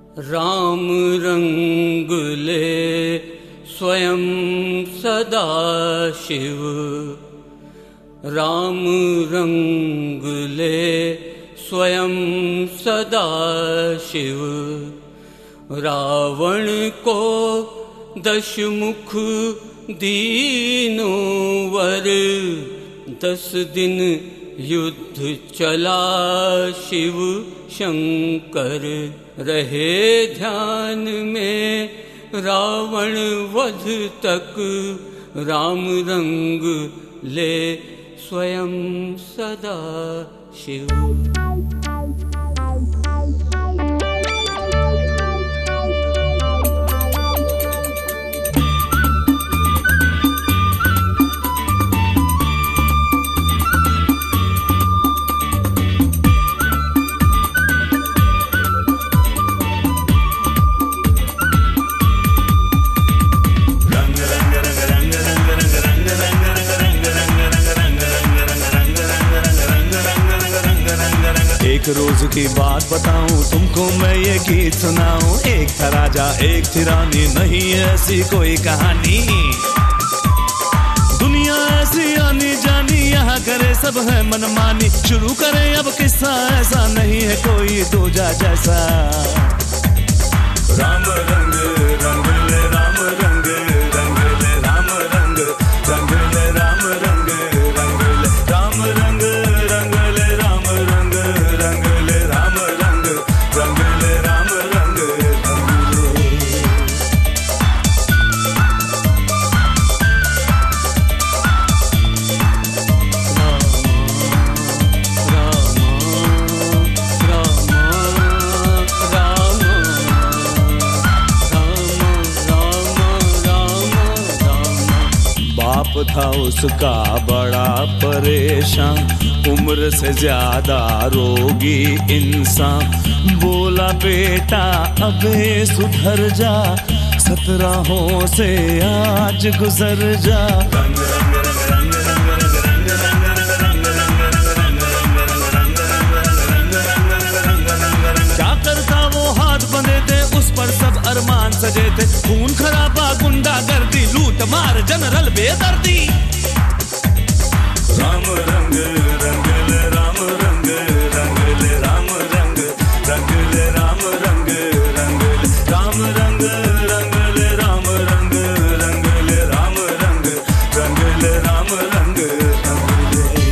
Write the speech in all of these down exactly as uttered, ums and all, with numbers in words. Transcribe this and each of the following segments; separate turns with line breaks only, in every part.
राम रंग ले स्वयं सदा शिव, राम रंग ले स्वयं सदा शिव। रावण को दशमुख दीनों वर, दस दिन युद्ध चला शिव शंकर। रहे ध्यान में रावण वध तक, राम रंग ले स्वयं सदा शिव।
एक रोज की बात बताऊं तुमको मैं ये गीत सुनाऊं। एक था राजा एक थी रानी, नहीं ऐसी कोई कहानी। दुनिया ऐसी आनी जानी, यहाँ करे सब है मनमानी। शुरू करें अब किस्सा, ऐसा नहीं है कोई दूजा जैसा। राम रंग रंग ले राम रंग रंग ले राम रंग रंग ले राम रंग रंग ले राम रंग रंग ले राम रंग रंग ले राम रंग रंग ले राम रंग रंग ले। बाप था उसका बड़ा परेशान, उम्र से ज्यादा रोगी इंसान। बोला बेटा अबे सुधर जा, सत्रहों से आज गुजर जा। क्या करता वो हाथ बंधे थे, उस पर सब अरमान सजे थे। खून खराबा गुंडा गर्दी, लूट मार जनरल बेदर्दी। राम रंग रंग ले राम रंग रंग ले राम रंग रंग ले राम रंग रंग ले राम रंग रंग ले राम रंग रंग ले राम रंग रंग ले राम रंग रंग ले।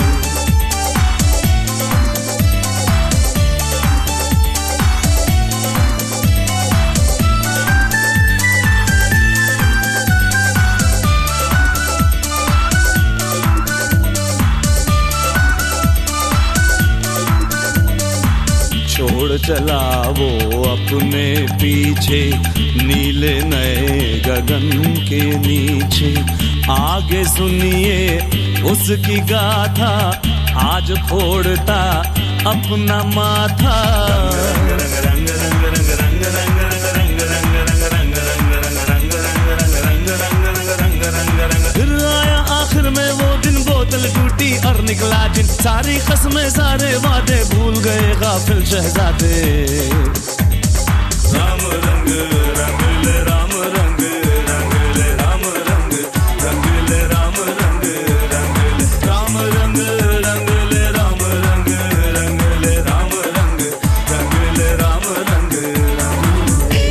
छोड़ चला वो अपने पीछे, नीले नए गगन के नीचे। आगे सुनिए उसकी गाथा, आज फोड़ता अपना माथा। फिर आया आखिर में वो दिन, बोतल टूटी और निकला जिन। सारी कसमें सारे वादे भूल गए गाफिल शहजादे। राम रंग रंग ले राम रंग रंग ले राम रंग रंग ले राम रंग रंग ले राम रंग रंग ले राम रंग रंग ले राम रंग रंग ले राम रंग रंग ले।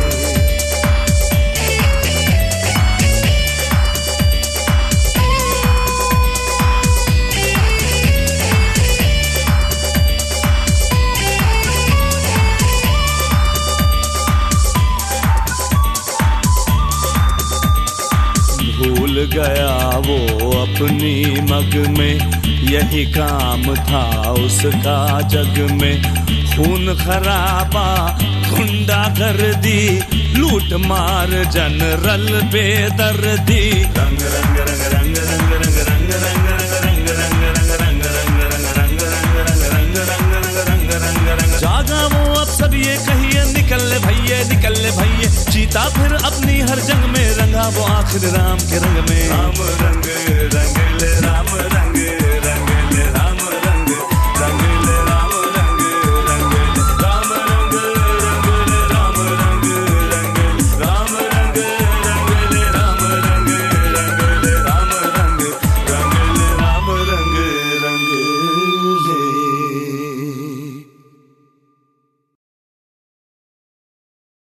भूल गया वो अपनी मग में, यही काम था उसका जग में। खून खराबा गुंडा गर्दी, लूट मार जनरल बेदर्दी। रंग रंग रंग रंग रंग रंग रंग रंग रंग रंग रंग रंग रंग रंग रंग रंग रंग रंग। जागा वो अब सब ये कहिए, निकल ले भैये निकल ले भैये। जीता फिर अपनी हर जंग में, रंगा वो आखिर राम के रंग में। राम रंग